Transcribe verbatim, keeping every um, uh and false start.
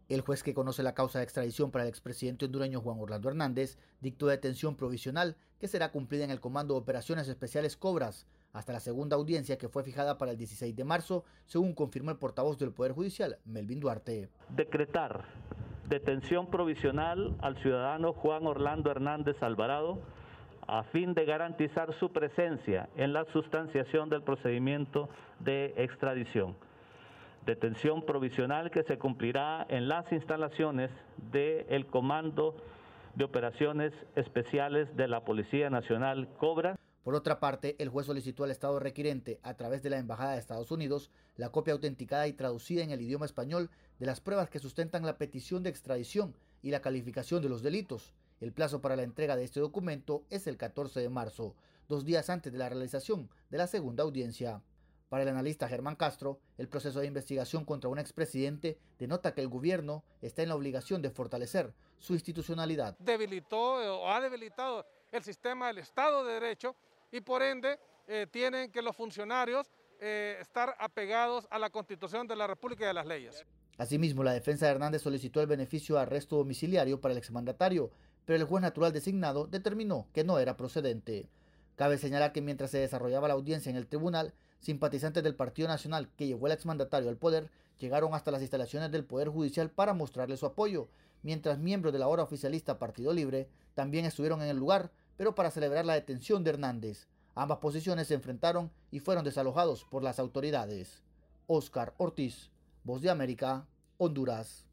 El juez que conoce la causa de extradición para el expresidente hondureño Juan Orlando Hernández dictó detención provisional que será cumplida en el Comando de Operaciones Especiales Cobras hasta la segunda audiencia que fue fijada para el dieciséis de marzo, según confirmó el portavoz del Poder Judicial, Melvin Duarte. Decretar detención provisional al ciudadano Juan Orlando Hernández Alvarado a fin de garantizar su presencia en la sustanciación del procedimiento de extradición. Detención provisional que se cumplirá en las instalaciones del Comando de Operaciones Especiales de la Policía Nacional Cobra. Por otra parte, el juez solicitó al Estado requirente, a través de la Embajada de Estados Unidos, la copia autenticada y traducida en el idioma español de las pruebas que sustentan la petición de extradición y la calificación de los delitos. El plazo para la entrega de este documento es el catorce de marzo, dos días antes de la realización de la segunda audiencia. Para el analista Germán Castro, el proceso de investigación contra un expresidente denota que el gobierno está en la obligación de fortalecer su institucionalidad. Debilitó o ha debilitado el sistema del Estado de Derecho y por ende eh, tienen que los funcionarios eh, estar apegados a la Constitución de la República y a las leyes. Asimismo, la defensa de Hernández solicitó el beneficio de arresto domiciliario para el exmandatario, pero el juez natural designado determinó que no era procedente. Cabe señalar que mientras se desarrollaba la audiencia en el tribunal, simpatizantes del Partido Nacional que llevó al exmandatario al poder llegaron hasta las instalaciones del Poder Judicial para mostrarle su apoyo, mientras miembros de la ahora oficialista Partido Libre también estuvieron en el lugar, pero para celebrar la detención de Hernández. Ambas posiciones se enfrentaron y fueron desalojados por las autoridades. Óscar Ortiz, Voz de América, Honduras.